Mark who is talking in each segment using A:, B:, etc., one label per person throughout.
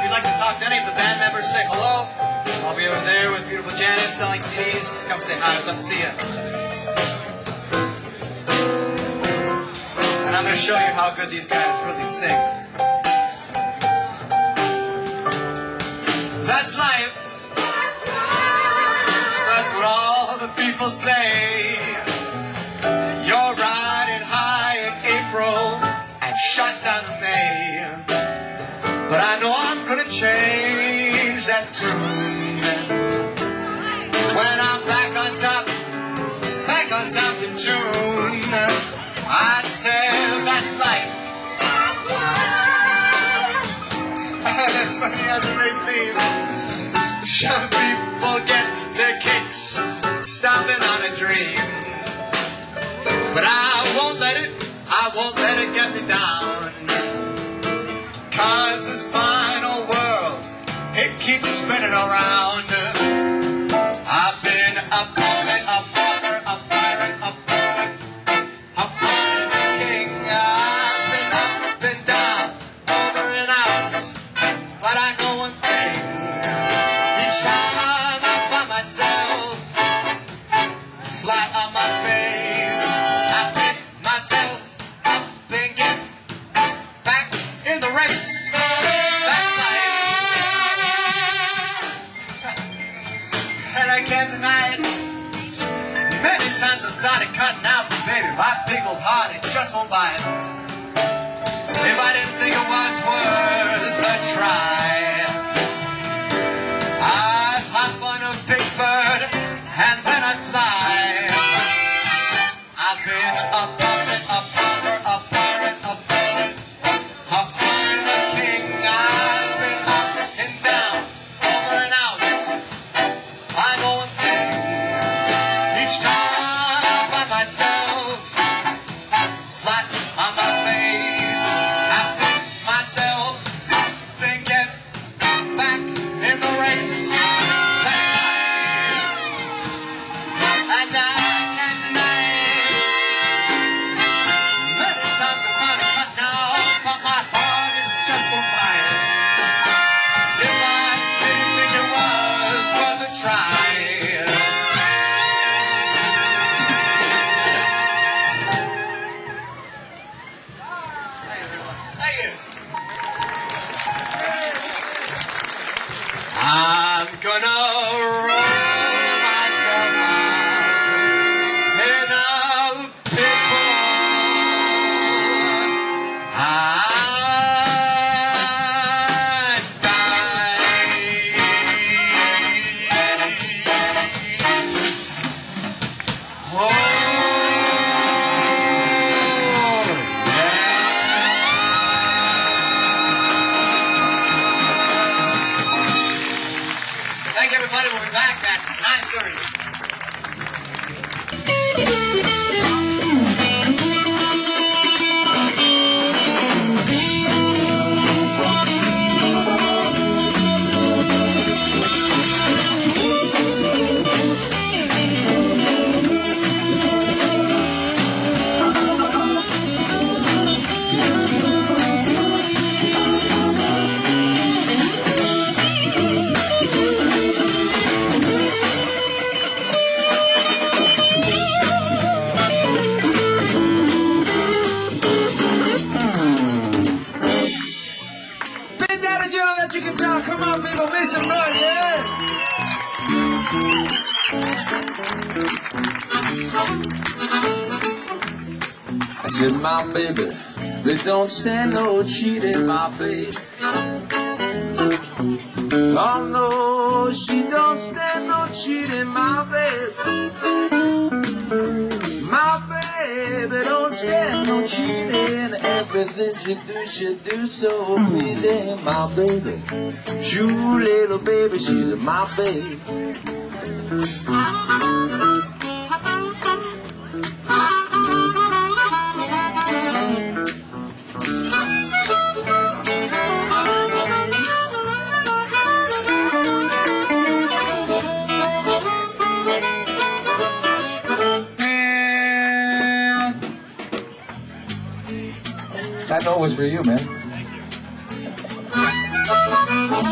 A: you'd like to talk to any of the band members, say hello. I'll be over there with beautiful Janet selling CDs. Come say hi. I'd love to see you. And I'm going to show you how good these guys really sing. That's life. That's what all the people say. You're riding high in April and shut down in May. But I know I'm gonna change that tune when I'm back on top in June. I'd say that's life. That's funny as it may seem. Some people get their kicks stomping on a dream. But I won't let it get me down. 'Cause this fine old world, it keeps spinning around. I've been a poet, a pauper, a pirate, a poet, a poet, a king. I've been up and down, over and out. But I know one thing, each time I find myself flat on my face, I pick myself up and get back in the race. That's life. And I can't deny it. Many times I thought of cutting out, but baby, my big old heart, it just won't buy it. If I didn't think it was worth a try, I'd hop on a big bird and then I'd fly. I've been a puppet, a pauper, a pirate, a poet, a pirate, a king. I've been up and down, over and out. I know one thing, each time I find myself flat on my face, I pick myself up and get back in the race. That's life. And I can't deny it. Many times I thought of cut now, but my heart it just won't buy it. If I didn't think it was worth a try. Thank you. I'm gonna roll myself out in a big ball. I die. Oh, thank you, everybody. We'll be back at 9:30.
B: Come on, people, make some noise, yeah! I said, my baby, please don't stand no cheating, my baby. Oh no, she don't stand no cheating, my baby. My baby don't stand no cheating. Everything she do so pleasing, my baby. True little baby, she's my baby. That note was for you, man.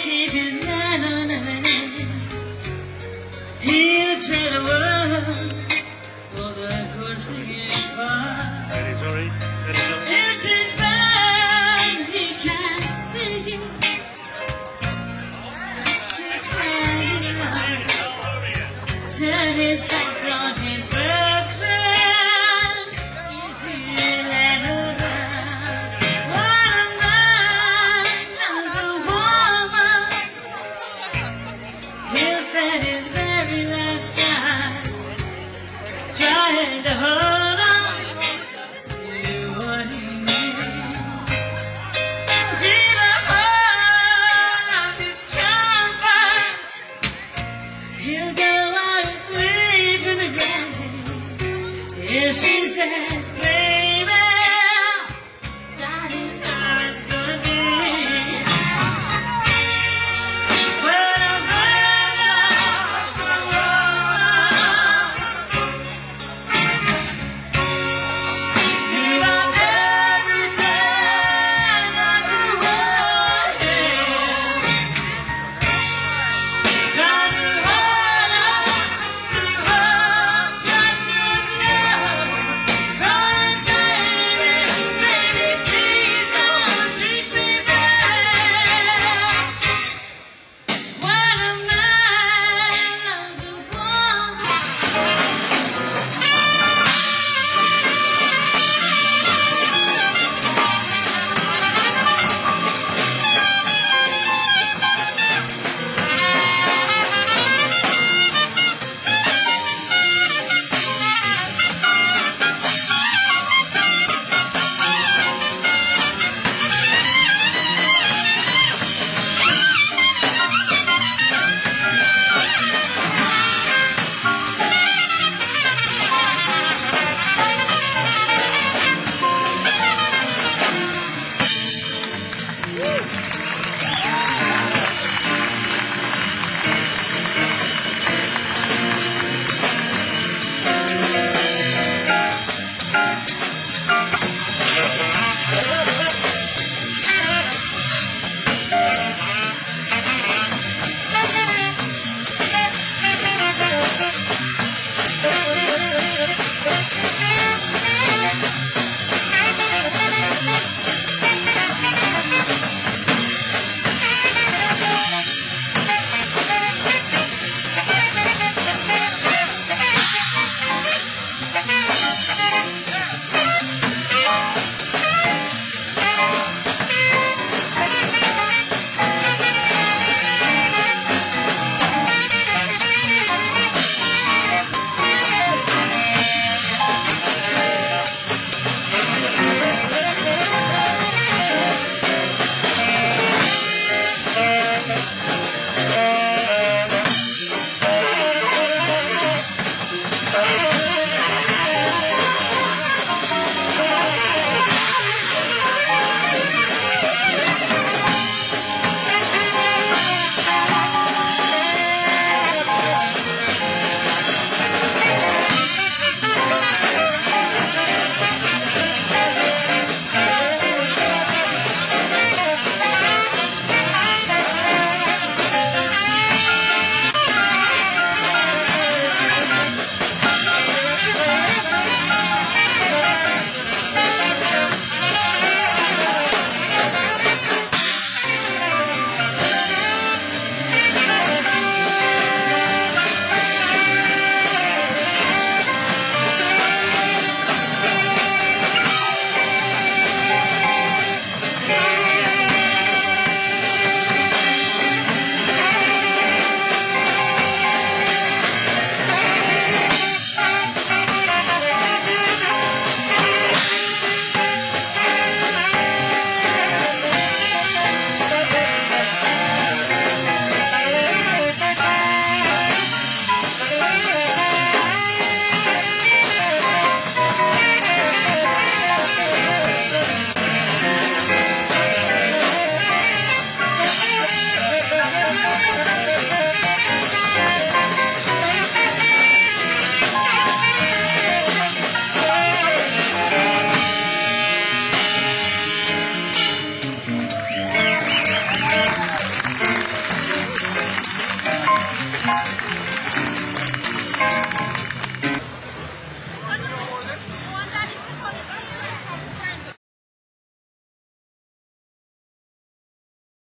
C: keep his man on the land. He'll trade the world for the country car.
D: Very sorry.
C: If she's bad, he can't see it. She can't turn his back on his best friend. He'll let her down. What a man loves a woman. He'll spend his very last time trying to hold on to what he needs. He's a heart of his comfort. He'll go out and sleep in the ground. If she says, baby, that is how it's gonna be. When a man loves a woman, you are everything that you want. Try to hold on to her precious love. Cry, baby, please don't treat me bad. When a man loves a woman.
E: Thank you.